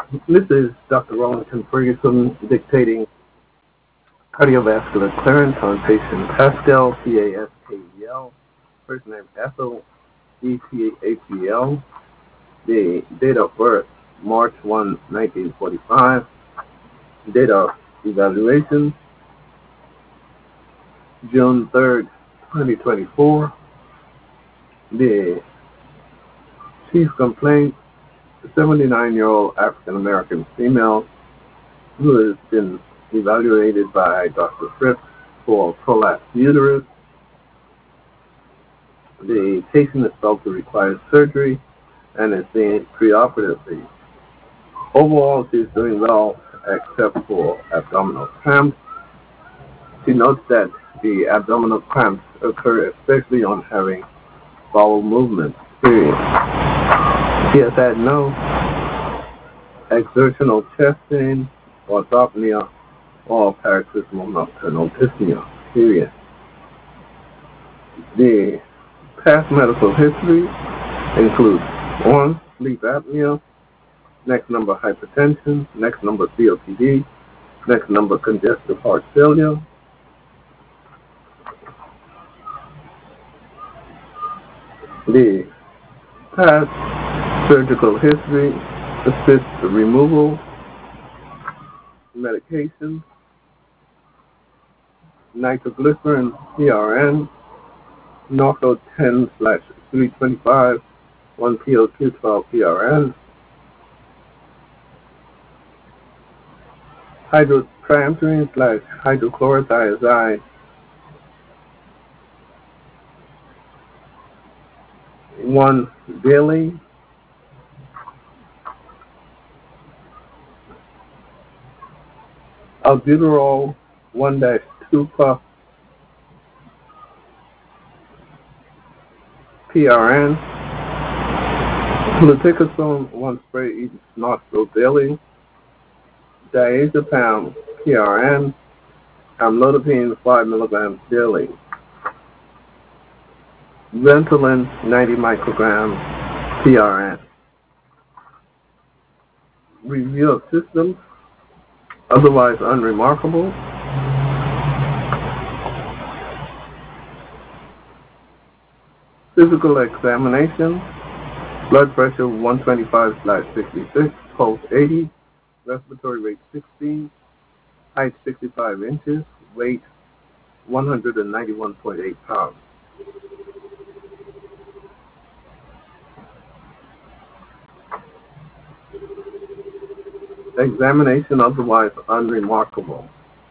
This is Dr. Rollington Ferguson dictating cardiovascular clearance on patient Pascal, Pascal, first name Ethel, EPAPL, the date of birth March 1, 1945, date of evaluation June 3rd, 2024, the chief complaint, a 79-year-old African American female who has been evaluated by Dr. Fritz for prolapsed uterus. The patient is felt to require surgery and is seen preoperatively. Overall, she's doing well except for abdominal cramps. She notes that the abdominal cramps occur especially on having bowel movement experience. She has had no exertional chest pain, orthopnea, or paroxysmal nocturnal dyspnea, period. The past medical history includes 1. Sleep apnea, next number hypertension, next number COPD, next number congestive heart failure. The past surgical history assists the removal, medication, nitroglycerin, PRN, Norco 10/325, 1PO212 PRN, hydrotriamterene/hydrochlorothiazide, 1 daily, albuterol 1-2 puff PRN, fluticasone 1 spray each nostril daily, diazepam PRN, amlodipine 5 milligrams daily, Ventolin 90 micrograms PRN. Review of systems, otherwise unremarkable. Physical examination, blood pressure 125/66, pulse 80, respiratory rate 16, height 65 inches, weight 191.8 pounds. Examination otherwise unremarkable.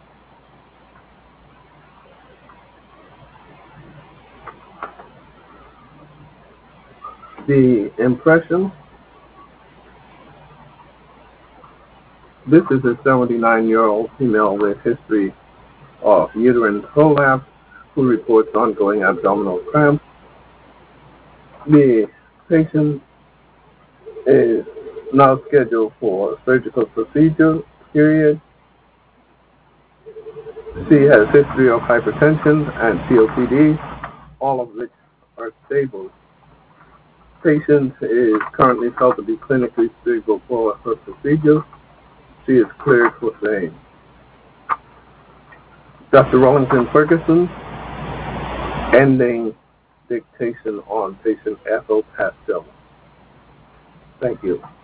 The impression, this is a 79-year-old female with history of uterine prolapse who reports ongoing abdominal cramps. The patient is now scheduled for surgical procedure, period. She has history of hypertension and COPD, all of which are stable. Patient is currently felt to be clinically suitable for her procedure. She is cleared for same. Dr. Rollington Ferguson, ending dictation on patient Ethel Pascal. Thank you.